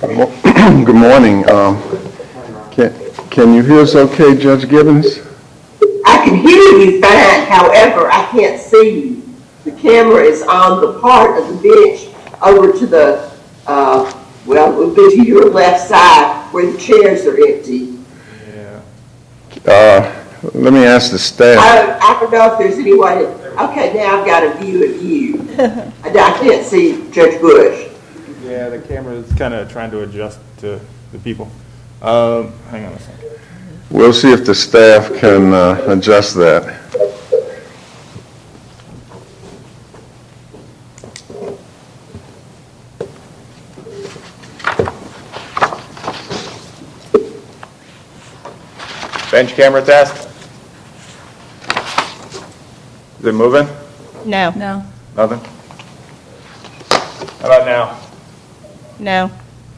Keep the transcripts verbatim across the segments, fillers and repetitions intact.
Good morning. Um, can, can you hear us okay, Judge Gibbons? I can hear you fine, however, I can't see you. The camera is on the part of the bench over to the, uh, well, it would be to your left side where the chairs are empty. Yeah. Uh, let me ask the staff. I, I don't know if there's any way to, okay, now I've got a view of you. I, I can't see Judge Bush. Yeah, the camera is kind of trying to adjust to the people. Um, hang on a second. We'll see if the staff can uh, adjust that. Bench camera test. Is it moving? No. No. Nothing? How about now? No.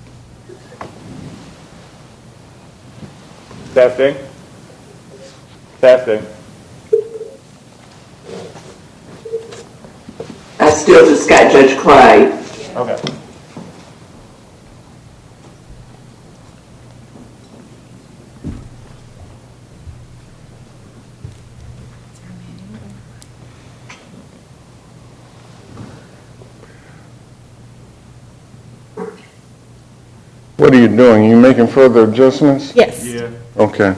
Testing. Testing. I still just got Judge Clay. Okay. What are you doing? Are you making further adjustments? Yes. Yeah. Okay.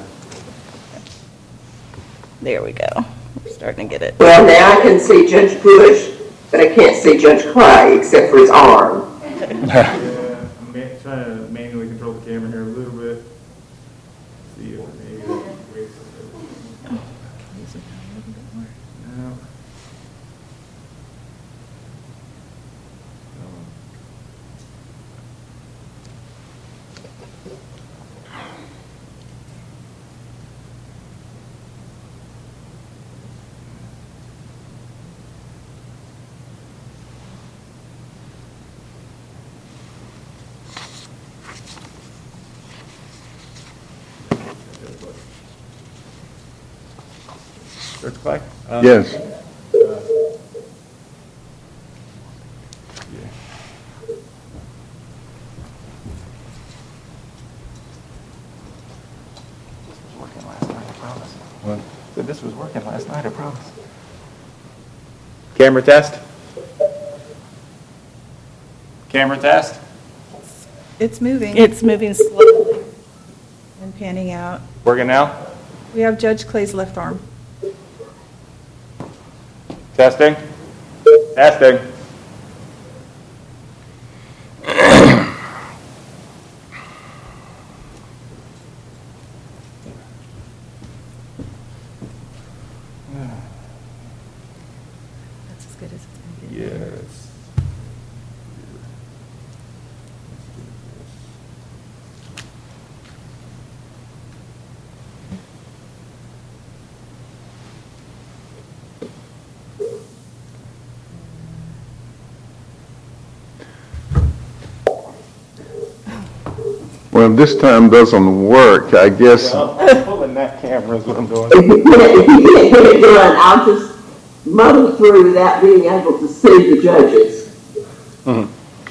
There we go. We're starting to get it. Well, now I can see Judge Bush, but I can't see Judge Clay except for his arm. Yeah, I'm ma- trying to manually control the camera here a little bit. See if maybe that wakes up everything. No. Judge Clay? Um, Yes. Yeah. This was working last night, I promise. What? Said this was working last night, I promise. Camera test? Camera test? It's moving It's moving slowly. and panning out. Working now? We have Judge Clay's left arm. Testing? Testing. That's as good as it's going to get. Yes. Well, this time doesn't work, I guess. I'm pulling that camera is what I'm doing. If you can't, if you can't get it done, I'll just muddle through without being able to see the judges. Mhm.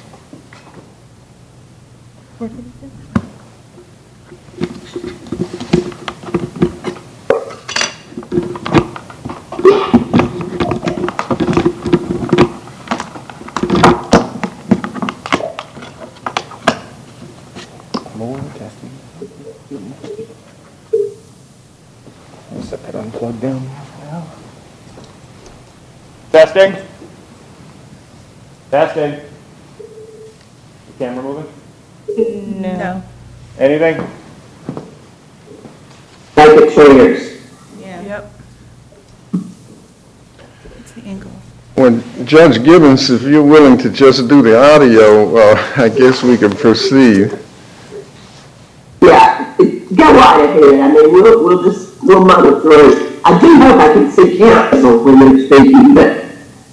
More testing. I'll set that unplugged down now. Testing? Testing? The camera moving? No. Anything? Make it chairs. Yeah. Yep. It's the angle. Well, Judge Gibbons, if you're willing to just do the audio, uh, I guess we can proceed. Yeah, go right ahead. I mean, we'll, we'll just, we'll muddle through. I do hope I can see counsel when they're speaking, but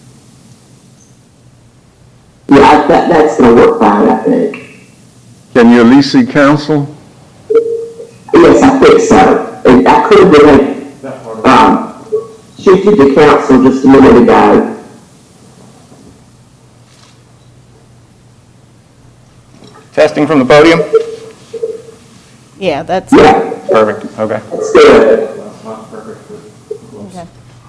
yeah, that, that's going to work fine, I think. Can you at least see counsel? Yes, I think so. And I could have um, shifted to counsel just a minute ago. Testing from the podium? Yeah, that's, Yeah, Perfect, okay. that's good. okay.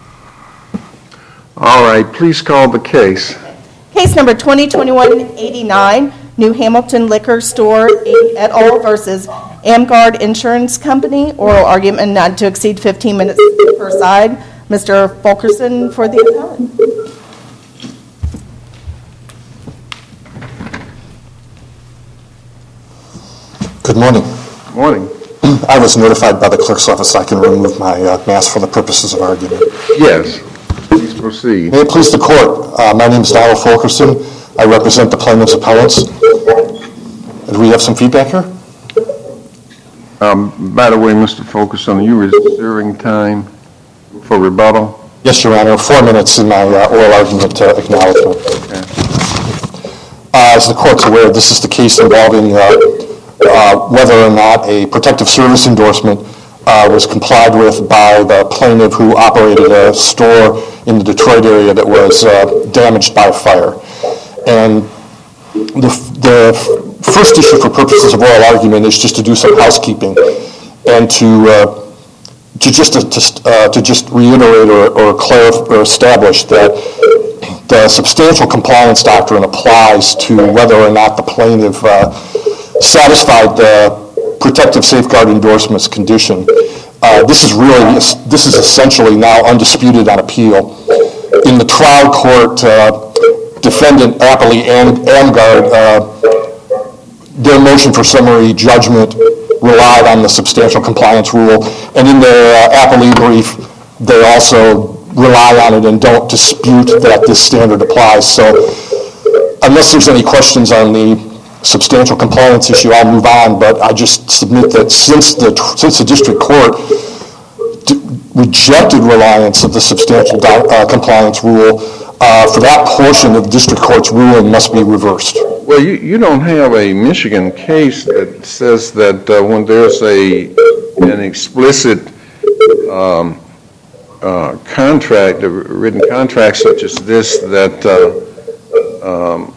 All right, please call the case. Case number twenty twenty-one eighty-nine, New Hamilton Liquor Store Incorporated et al. Versus Amgard Insurance Company. Oral argument not to exceed fifteen minutes per side. Mister Fulkerson for the appellant. Good morning. Morning. I was notified by the clerk's office I can remove my uh, mask for the purposes of argument. Yes, please proceed. May it please the court, uh, my name is Donald Fulkerson. I represent the plaintiff's appellants. Do we have some feedback here? Um, by the way, Mister Fulkerson, are you reserving time for rebuttal? Yes, Your Honor. Four minutes in my uh, oral argument uh, acknowledgement. Okay. Uh, as the court's aware, this is the case involving uh, uh, whether or not a protective service endorsement uh, was complied with by the plaintiff who operated a store in the Detroit area that was uh, damaged by a fire. And the, the first issue for purposes of oral argument is just to do some housekeeping and to uh, to just to, uh, to just reiterate or, or clarify or establish that the substantial compliance doctrine applies to whether or not the plaintiff uh, satisfied the protective safeguard endorsements condition. Uh, this is really this is essentially now undisputed on appeal. In the trial court, uh, defendant Appley and Amgard, uh, their motion for summary judgment relied on the substantial compliance rule, and in their uh, Appley brief, they also rely on it and don't dispute that this standard applies. So unless there's any questions on the substantial compliance issue, I'll move on, but I just submit that since the, since the district court d- rejected reliance of the substantial do- uh, compliance rule, uh, for that portion of the district court's ruling must be reversed. Well, you, you don't have a Michigan case that says that uh, when there's a an explicit um, uh, contract, a written contract such as this, that uh, um,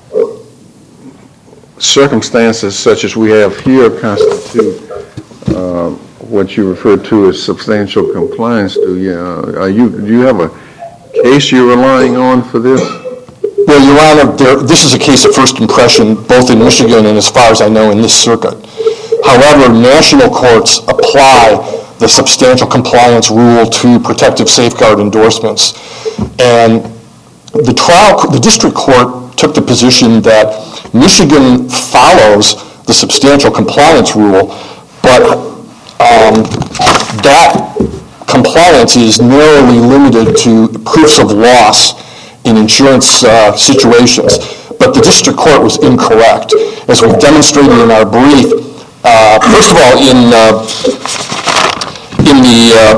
circumstances such as we have here constitute uh, what you refer to as substantial compliance. Do you, uh, are you, do you have a case you're relying on for this? Well, Your Honor, there, this is a case of first impression, both in Michigan and, as far as I know, in this circuit. However, national courts apply the substantial compliance rule to protective safeguard endorsements. And the trial, the district court took the position that Michigan follows the substantial compliance rule, but um, that compliance is narrowly limited to proofs of loss in insurance uh, situations. But the district court was incorrect. As we've demonstrated in our brief, uh, first of all, in uh, in the uh,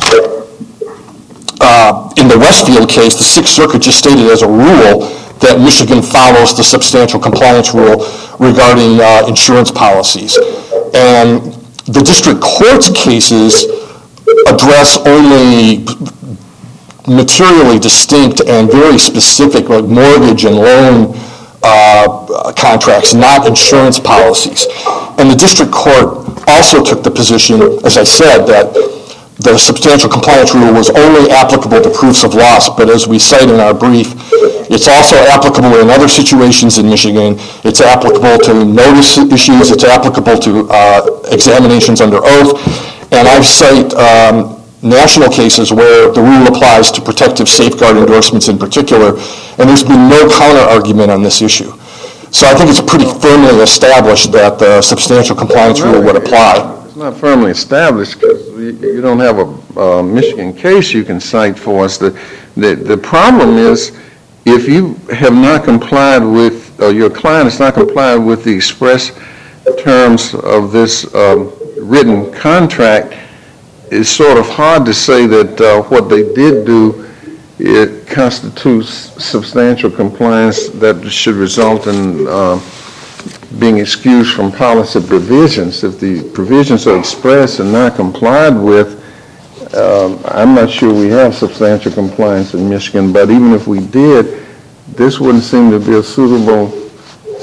uh, in the Westfield case, the Sixth Circuit just stated as a rule that Michigan follows the substantial compliance rule regarding uh, insurance policies. And the district court's cases address only materially distinct and very specific, like mortgage and loan uh, contracts, not insurance policies. And the district court also took the position, as I said, that the substantial compliance rule was only applicable to proofs of loss, but as we cite in our brief, it's also applicable in other situations in Michigan. It's applicable to notice issues. It's applicable to uh, examinations under oath. And I cite um, national cases where the rule applies to protective safeguard endorsements in particular, and there's been no counter-argument on this issue. So I think it's pretty firmly established that the substantial compliance rule would apply. It's not firmly established because you don't have a uh, Michigan case you can cite for us. The, the, the problem is if you have not complied with, or your client has not complied with the express terms of this um, written contract, it's sort of hard to say that uh, what they did do, it constitutes substantial compliance that should result in uh, being excused from policy provisions. If the provisions are expressed and not complied with, um, I'm not sure we have substantial compliance in Michigan, but even if we did, this wouldn't seem to be a suitable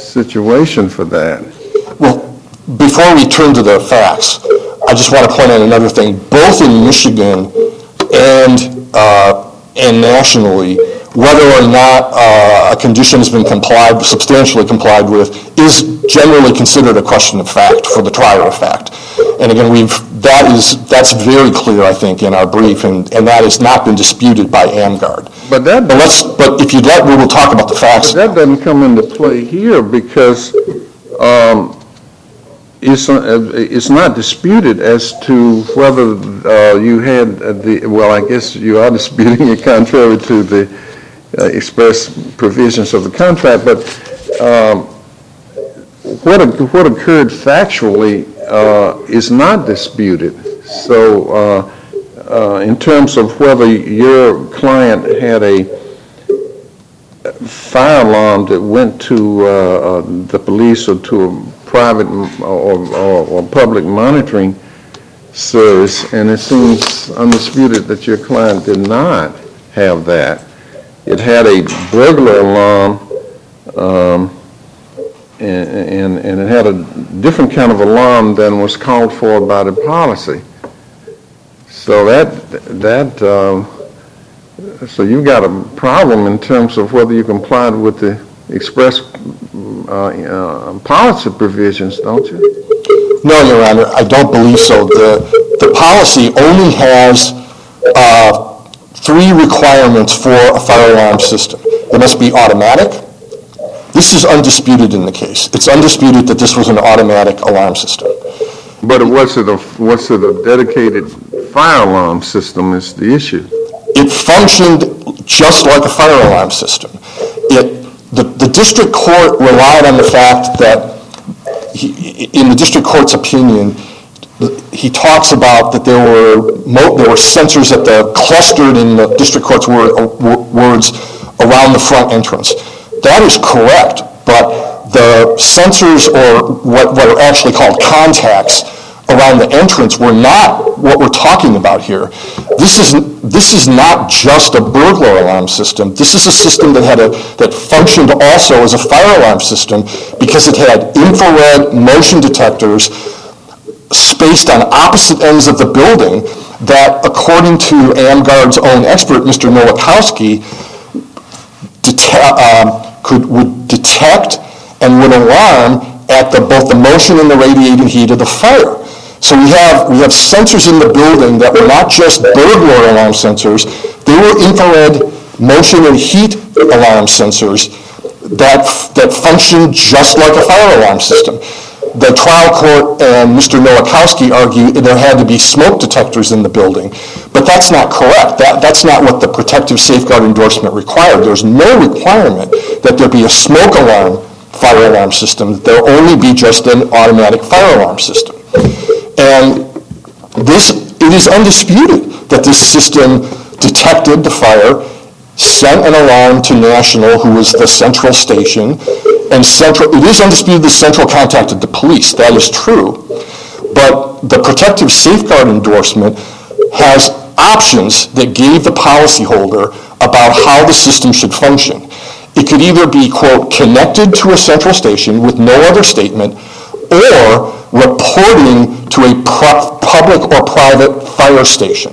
situation for that. Well, before we turn to the facts, I just want to point out another thing. Both in Michigan and uh, and nationally, whether or not uh, a condition has been complied, substantially complied with, is generally considered a question of fact for the trier of fact. And again, we've that is that's very clear, I think, in our brief, and, and that has not been disputed by AmGuard. But that But let's but if you'd like, we will talk about the facts. But that doesn't come into play here because um, it's, uh, it's not disputed as to whether uh, you had the, well, I guess you are disputing it contrary to the uh, express provisions of the contract, but um, what, what occurred factually uh, is not disputed. So uh, uh, in terms of whether your client had a fire alarm that went to uh, uh, the police or to a private or, or, or public monitoring service, and it seems undisputed that your client did not have that. It had a burglar alarm, um, and, and, and it had a different kind of alarm than was called for by the policy. So that, that um, so you've got a problem in terms of whether you complied with the express uh, uh, policy provisions, don't you? No, Your Honor, I don't believe so. The, the policy only has uh, three requirements for a fire alarm system. It must be automatic. This is undisputed in the case. It's undisputed that this was an automatic alarm system. But what's it a, what's it a dedicated fire alarm system is the issue. It functioned just like a fire alarm system. It, the, the district court relied on the fact that, he, in the district court's opinion, he talks about that there were mo- there were sensors at the clustered in the district court's word, uh, words around the front entrance. That is correct, but the sensors, or what, what are actually called contacts around the entrance, were not what we're talking about here. This is this is not just a burglar alarm system. This is a system that had a that functioned also as a fire alarm system because it had infrared motion detectors spaced on opposite ends of the building that, according to AmGuard's own expert, Mister Nowakowski, dete- um, could would detect and would alarm at the, both the motion and the radiating heat of the fire. So we have we have sensors in the building that were not just burglar alarm sensors, they were infrared motion and heat alarm sensors that that functioned just like a fire alarm system. The trial court and Mister Nowakowski argue there had to be smoke detectors in the building, but that's not correct. That, that's not what the protective safeguard endorsement required. There's no requirement that there be a smoke alarm fire alarm system. There'll only be just an automatic fire alarm system. And this, it is undisputed that this system detected the fire, sent an alarm to National, who was the central station, and Central, it is undisputed that Central contacted the police. That is true. But the protective safeguard endorsement has options that gave the policyholder about how the system should function. It could either be, quote, connected to a central station with no other statement, or reporting to a pro- public or private fire station.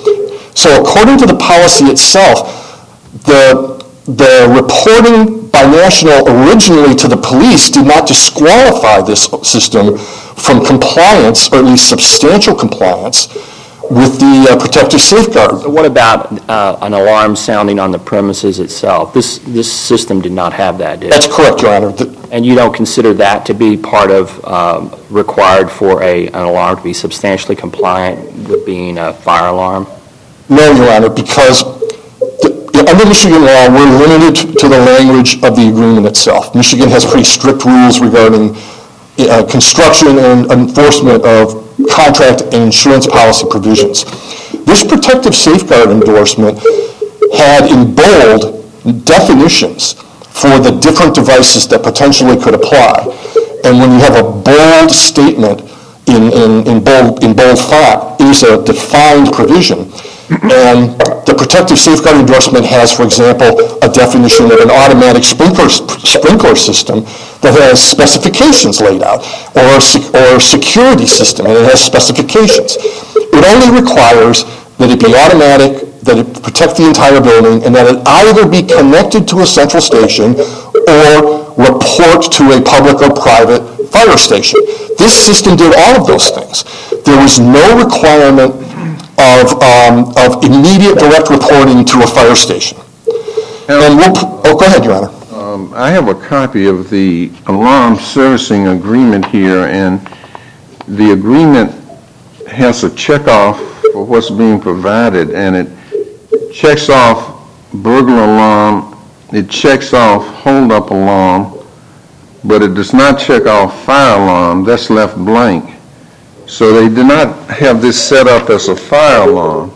So according to the policy itself, the, the reporting by National originally to the police did not disqualify this system from compliance, or at least substantial compliance, with the uh, protective safeguard. So what about uh, an alarm sounding on the premises itself? This this system did not have that, did it? That's correct, Your Honor. The, And you don't consider that to be part of, um, required for a, an alarm to be substantially compliant with being a fire alarm? No, Your Honor, because the, under Michigan law, we're limited to the language of the agreement itself. Michigan has pretty strict rules regarding uh, construction and enforcement of contract and insurance policy provisions. This protective safeguard endorsement had in bold definitions for the different devices that potentially could apply. And when you have a bold statement in, in, in bold, in bold font is a defined provision. And the protective safeguard endorsement has, for example, a definition of an automatic sprinkler, sprinkler system that has specifications laid out, or a, or a security system, and it has specifications. It only requires that it be automatic, that it protect the entire building, and that it either be connected to a central station or report to a public or private fire station. This system did all of those things. There was no requirement of, um, of immediate direct reporting to a fire station. And we'll, oh, go ahead, Your Honor. Um, I have a copy of the alarm servicing agreement here, and the agreement has a checkoff for what's being provided, and it checks off burglar alarm, it checks off hold-up alarm, but it does not check off fire alarm. That's left blank. So they did not have this set up as a fire alarm.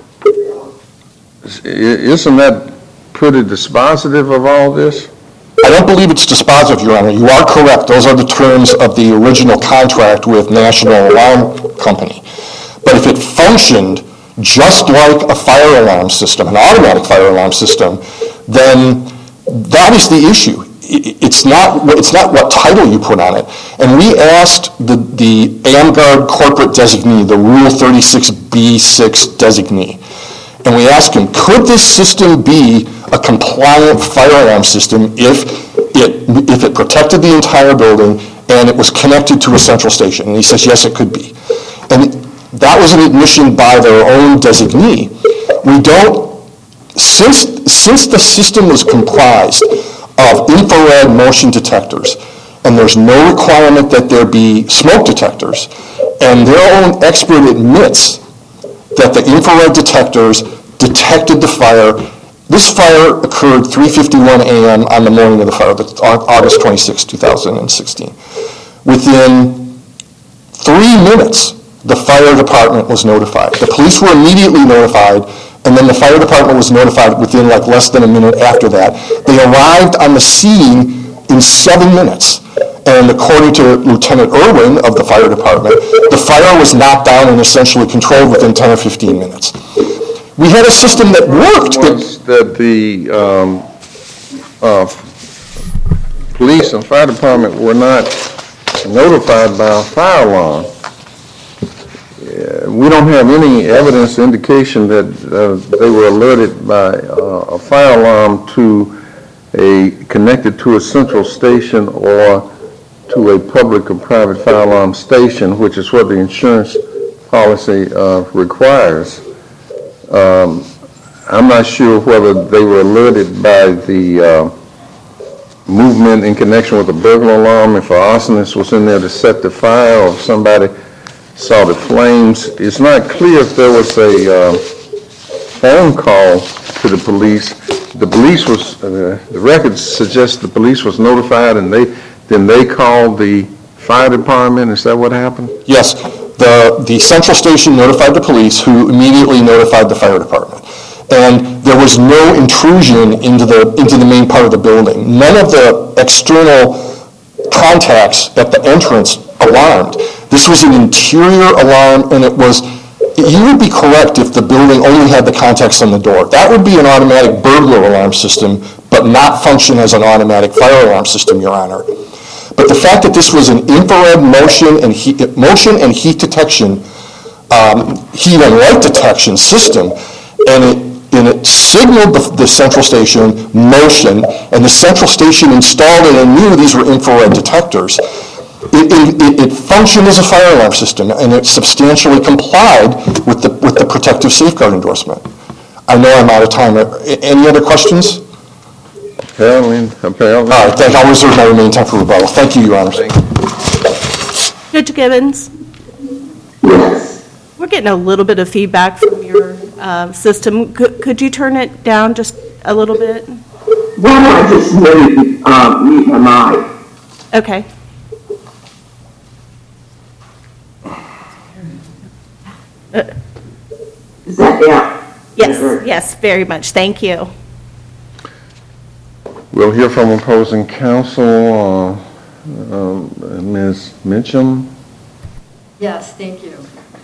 Isn't that pretty dispositive of all this? I don't believe it's dispositive, Your Honor. You are correct. Those are the terms of the original contract with National Alarm Company. But if it functioned just like a fire alarm system, an automatic fire alarm system, then that is the issue. It's not, it's not what title you put on it. And we asked the, the AmGuard corporate designee, the Rule thirty-six B six designee, and we asked him, could this system be a compliant fire alarm system if it, if it protected the entire building and it was connected to a central station? And he says, yes, it could be. And that was an admission by their own designee. We don't, since, since the system was comprised of infrared motion detectors, and there's no requirement that there be smoke detectors, and their own expert admits that the infrared detectors detected the fire. This fire occurred three fifty-one a m on the morning of the fire, August twenty-sixth, two thousand sixteen. Within three minutes, the fire department was notified. The police were immediately notified, and then the fire department was notified within like less than a minute after that. They arrived on the scene in seven minutes. And according to Lieutenant Irwin of the fire department, the fire was knocked down and essentially controlled within ten or fifteen minutes. We had a system that worked. Was that the um, uh, police and fire department were not notified by a fire alarm. We don't have any evidence indication that uh, they were alerted by uh, a fire alarm to a connected to a central station or to a public or private fire alarm station, which is what the insurance policy uh, requires. Um, I'm not sure whether they were alerted by the uh, movement in connection with a burglar alarm, if an arsonist was in there to set the fire, or if somebody saw the flames. It's not clear if there was a uh, phone call to the police. The police was, uh, the records suggest the police was notified, and they then they called the fire department. Is that what happened? Yes. The, the central station notified the police, who immediately notified the fire department. And there was no intrusion into the, into the main part of the building. None of the external contacts at the entrance alarmed. This was an interior alarm, and it was, you would be correct if the building only had the contacts on the door. That would be an automatic burglar alarm system, but not function as an automatic fire alarm system, Your Honor. But the fact that this was an infrared motion and heat, motion and heat detection, um, heat and light detection system, and it, and it signaled the, the central station motion, and the central station installed it and knew these were infrared detectors. It, it, it functioned as a fire alarm system, and it substantially complied with the, with the protective safeguard endorsement. I know I'm out of time. Any other questions? Apparently, apparently. All right, thank you. I'll reserve my remaining time for rebuttal. Thank you, Your Honors. Judge Gibbons, Yes. we're getting a little bit of feedback from your uh, system. Could, could you turn it down just a little bit? Why don't I just mute, um, mute my mic? Okay. Is that down? Yes, yes, very much. Thank you. We'll hear from opposing counsel, uh, um, Miz Mitchum. Yes, Yes, thank you.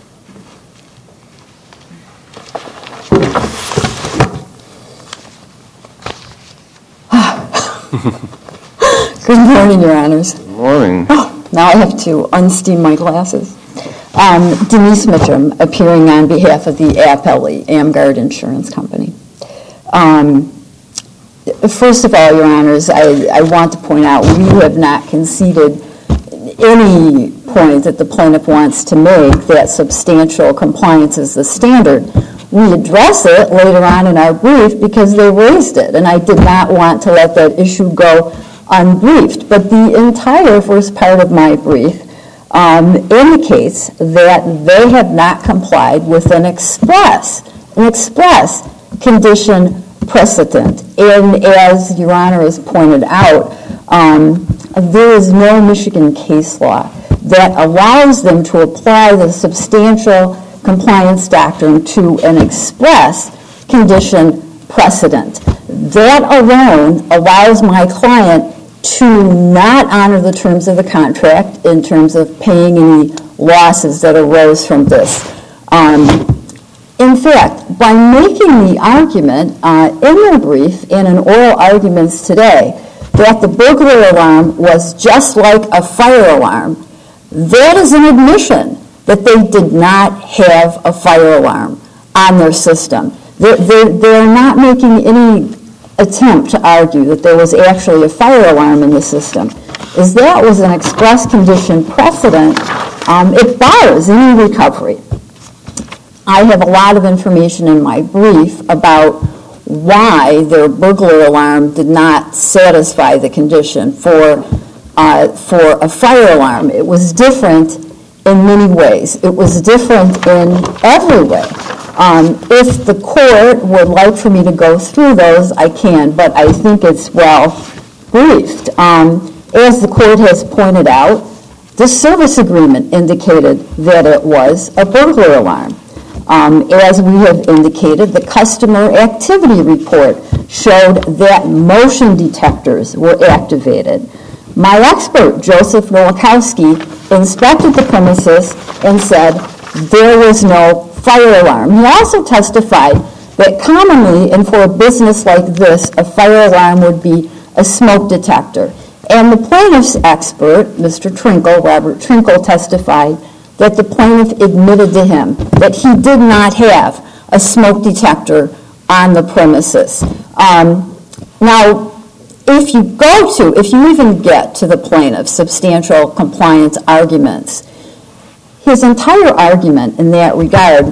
Good morning, Your Honors. Good morning. Oh, now I have to unsteam my glasses. Um, Denise Mitchum, appearing on behalf of the appellee, Amgard Insurance Company. Um, first of all, Your Honors, I, I want to point out we have not conceded any point that the plaintiff wants to make that substantial compliance is the standard. We address it later on in our brief because they raised it, and I did not want to let that issue go unbriefed. But the entire first part of my brief um, indicates that they have not complied with an express, an express condition precedent. And as Your Honor has pointed out, um, there is no Michigan case law that allows them to apply the substantial compliance doctrine to an express condition precedent. That alone allows my client to not honor the terms of the contract in terms of paying any losses that arose from this. Um, in fact, by making the argument uh, in their brief and in oral arguments today that the burglar alarm was just like a fire alarm, that is an admission that they did not have a fire alarm on their system. They're, they're, they're not making any attempt to argue that there was actually a fire alarm in the system. As that was an express condition precedent, um, it bars any recovery. I have a lot of information in my brief about why their burglar alarm did not satisfy the condition for, uh, for a fire alarm. It was different in many ways. It was different in every way. Um, if the court would like for me to go through those, I can, but I think it's well briefed. Um, as the court has pointed out, the service agreement indicated that it was a burglar alarm. Um, as we have indicated, the customer activity report showed that motion detectors were activated. My expert, Joseph Nowakowski, inspected the premises and said there was no fire alarm. He also testified that commonly, and for a business like this, a fire alarm would be a smoke detector. And the plaintiff's expert, Mister Trinkle, Robert Trinkle, testified that the plaintiff admitted to him that he did not have a smoke detector on the premises. Um, now, if you go to, if you even get to the plaintiff's substantial compliance arguments, his entire argument in that regard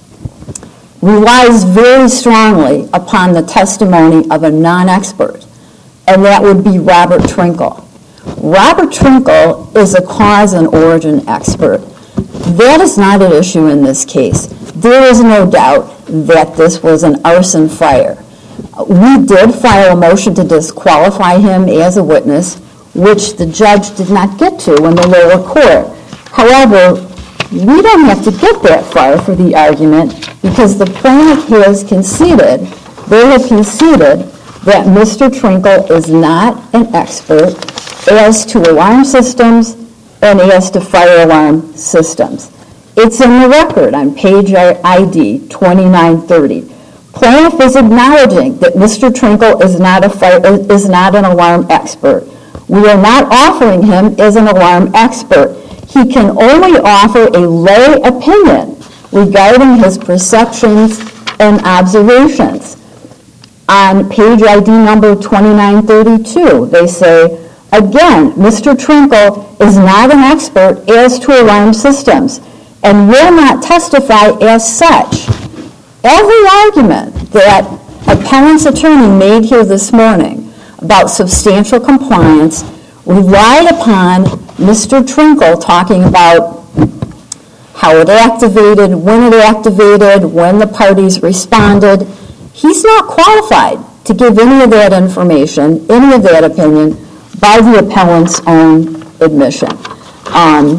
relies very strongly upon the testimony of a non-expert, and that would be Robert Trinkle. Robert Trinkle is a cause and origin expert. That is not an issue in this case. There is no doubt that this was an arson fire. We did file a motion to disqualify him as a witness, which the judge did not get to in the lower court. However, we don't have to get that far for the argument because the plaintiff has conceded, they have conceded that Mister Trinkle is not an expert as to alarm systems and as to fire alarm systems. It's in the record on page I D twenty-nine thirty. Plaintiff is acknowledging that Mister Trinkle is not, a fire, is not an alarm expert. We are not offering him as an alarm expert. He can only offer a lay opinion regarding his perceptions and observations. On page I D number twenty-nine thirty-two, they say, again, Mister Trinkle is not an expert as to alarm systems and will not testify as such. Every argument that appellant's attorney made here this morning about substantial compliance relied upon Mister Trinkle talking about how it activated, when it activated, when the parties responded. He's not qualified to give any of that information, any of that opinion, by the appellant's own admission. Um,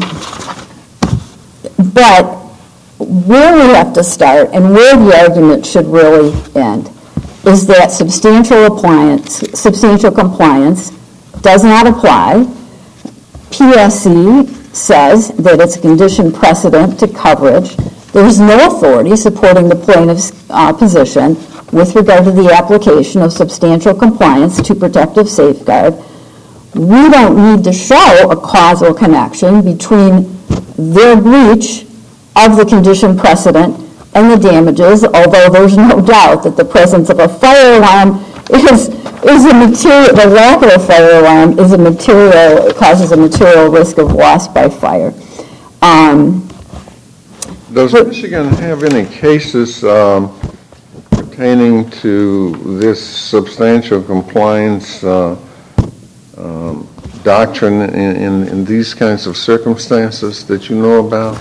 but where we have to start and where the argument should really end is that substantial appliance, substantial compliance does not apply. P S E says that it's a condition precedent to coverage. There's no authority supporting the plaintiff's uh, position with regard to the application of substantial compliance to protective safeguard. We don't need to show a causal connection between their breach of the condition precedent and the damages, although there's no doubt that the presence of a fire alarm is, is a material, the lack of a fire alarm is a material, causes a material risk of loss by fire. Um, Does Michigan have any cases um, pertaining to this substantial compliance uh, um, doctrine in, in, in these kinds of circumstances that you know about?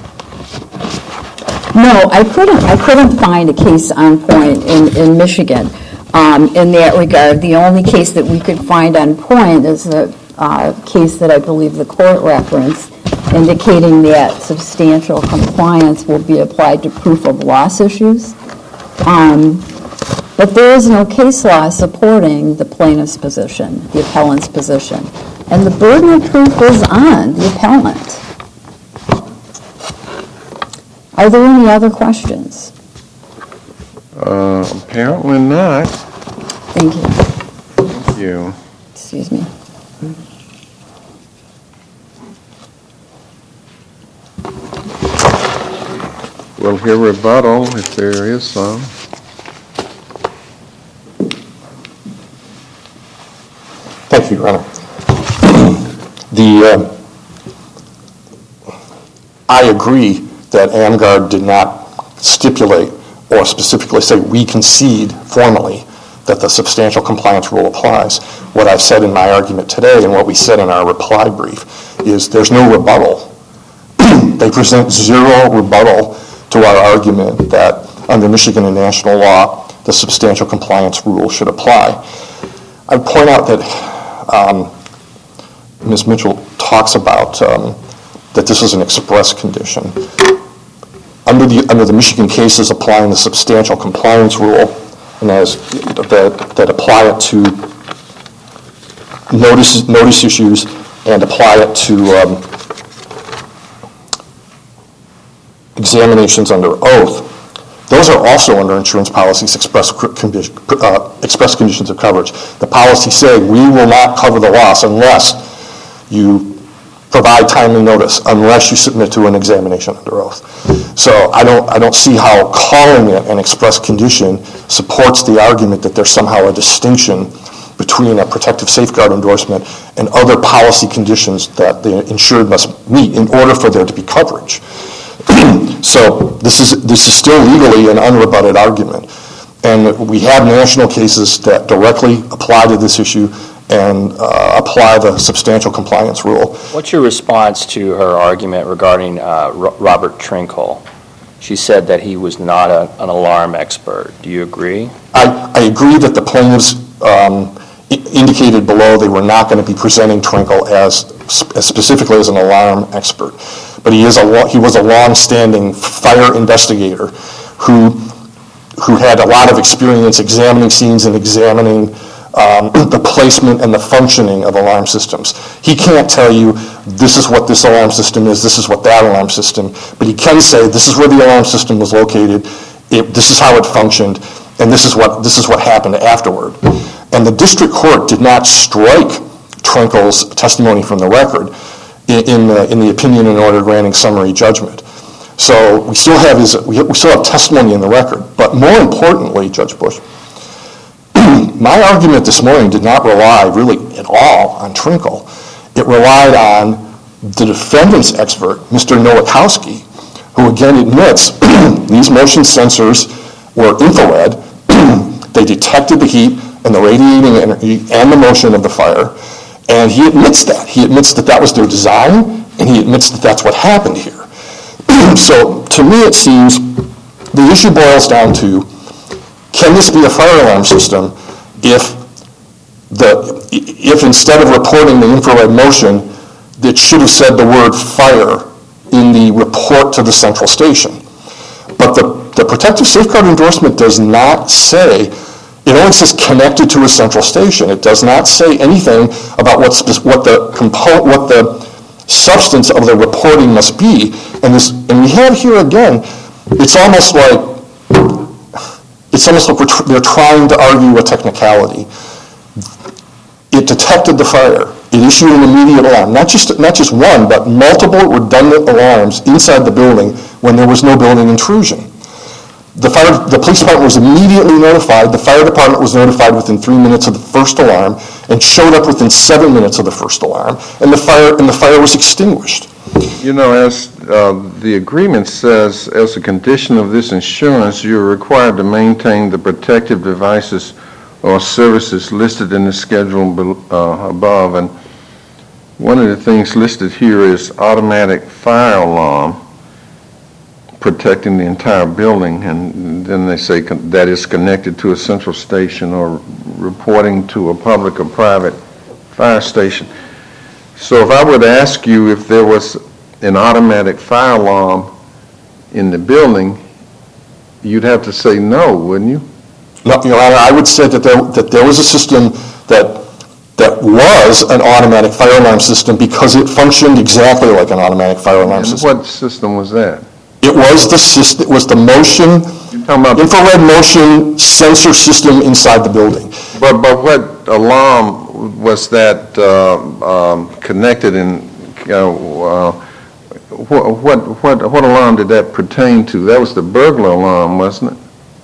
No, I couldn't. I couldn't find a case on point in, in Michigan um, in that regard. The only case that we could find on point is a uh, case that I believe the court referenced, indicating that substantial compliance will be applied to proof of loss issues. Um, but there is no case law supporting the plaintiff's position, the appellant's position, and the burden of proof is on the appellant. Are there any other questions? Uh, apparently not. Thank you. Thank you. Excuse me. We'll hear rebuttal if there is some. Thank you, Your Honor. The, uh, I agree that AmGuard did not stipulate or specifically say we concede formally that the substantial compliance rule applies. What I've said in my argument today and what we said in our reply brief is there's no rebuttal. They present zero rebuttal to our argument that under Michigan and national law, the substantial compliance rule should apply. I point out that um, Miz Mitchell talks about um, that this is an express condition. Under the under the Michigan cases applying the substantial compliance rule, and as that that apply it to notice notice issues and apply it to um, examinations under oath, those are also under insurance policies express condition, uh, express conditions of coverage. The policy say we will not cover the loss unless you provide timely notice, unless you submit to an examination under oath. So I don't I don't see how calling it an express condition supports the argument that there's somehow a distinction between a protective safeguard endorsement and other policy conditions that the insured must meet in order for there to be coverage. So this is this is still legally an unrebutted argument. And we have national cases that directly apply to this issue and uh, apply the substantial compliance rule. What's your response to her argument regarding uh, R- Robert Trinkle? She said that he was not a, an alarm expert. Do you agree? I, I agree that the plaintiffs um, I- indicated below they were not going to be presenting Trinkle as, sp- as specifically as an alarm expert. But he is a lo- he was a long-standing fire investigator who who had a lot of experience examining scenes and examining Um, the placement and the functioning of alarm systems. He can't tell you this is what this alarm system is, this is what that alarm system, but he can say this is where the alarm system was located, it, this is how it functioned, and this is what this is what happened afterward. And the district court did not strike Trinkle's testimony from the record in, in, the, in the opinion in order granting summary judgment. So we still have his we, we still have testimony in the record, but more importantly, Judge Bush, my argument this morning did not rely really at all on Trinkle. It relied on the defendant's expert, Mister Nowakowski, who again admits these motion sensors were infrared. They detected the heat and the radiating energy and the motion of the fire, and he admits that. He admits that that was their design, and he admits that that's what happened here. So to me it seems the issue boils down to, can this be a fire alarm system if the if instead of reporting the infrared motion, it should have said the word fire in the report to the central station. But the, the protective safeguard endorsement does not say, it only says connected to a central station. It does not say anything about what, what the compo- what the substance of the reporting must be. And this, and we have here again, it's almost like, it's almost like we're tr- they're trying to argue a technicality. It detected the fire. It issued an immediate alarm, not just not just one, but multiple redundant alarms inside the building when there was no building intrusion. The fire, the police department was immediately notified. The fire department was notified within three minutes of the first alarm, and showed up within seven minutes of the first alarm, and the fire and the fire was extinguished. You know, as uh, the agreement says, as a condition of this insurance, you're required to maintain the protective devices or services listed in the schedule uh, above. And one of the things listed here is automatic fire alarm protecting the entire building, and then they say con- that is connected to a central station or reporting to a public or private fire station. So if I were to ask you if there was an automatic fire alarm in the building, you'd have to say no, wouldn't you? No, Your Honor, I would say that there, that there was a system that that was an automatic fire alarm system because it functioned exactly like an automatic fire alarm And system. what system was that? It was the system. It was the motion, You're talking about, infrared motion sensor system inside the building. but but what alarm was that uh, um, connected in? Uh, what what what what alarm did that pertain to? That was the burglar alarm, wasn't it?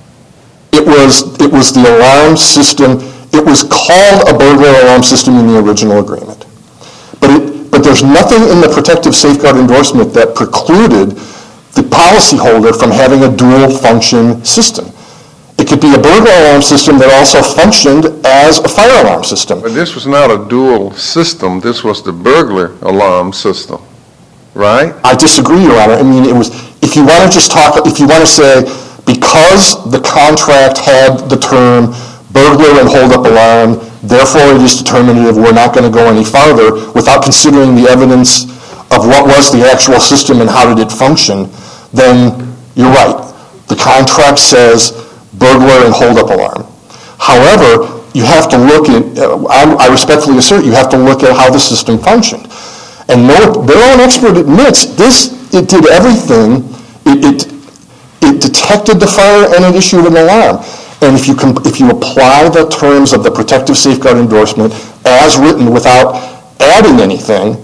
It was it was the alarm system. It was called a burglar alarm system in the original agreement, but it but there's nothing in the protective safeguard endorsement that precluded the policyholder from having a dual function system. It could be a burglar alarm system that also functioned as a fire alarm system. But this was not a dual system. This was the burglar alarm system, right? I disagree, Your Honor. I mean, it was, if you want to just talk, if you want to say, because the contract had the term burglar and hold-up alarm, therefore it is determinative, we're not going to go any farther without considering the evidence of what was the actual system and how did it function, then you're right. The contract says burglar and hold-up alarm. However, you have to look at, uh, I, I respectfully assert, you have to look at how the system functioned. And their, their own expert admits this, it did everything. It, it, it detected the fire and it issued an alarm. And if you, can, if you apply the terms of the protective safeguard endorsement as written without adding anything,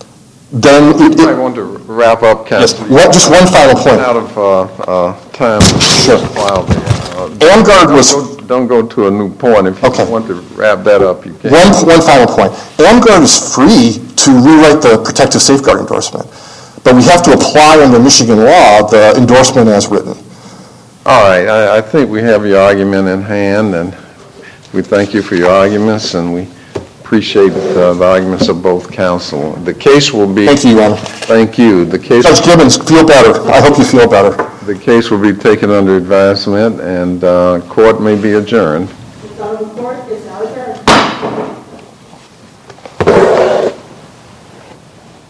then it... I it want to wrap up, yes, Counsel. what, just one final point. Out of uh, uh, time. Sure. Wow. Uh, Amgard was... Don't go, don't go to a new point. If you Okay. want to wrap that up, you can. One, one final point. Amgard is free to rewrite the protective safeguard endorsement, but we have to apply under Michigan law the endorsement as written. All right, I, I think we have your argument in hand, and we thank you for your arguments, and we appreciate uh, the arguments of both counsel. The case will be... Thank you, Your Honor. Thank you. The case, Judge Gibbons, feel better. I hope you feel better. the case will be taken under advisement, and uh, court may be adjourned.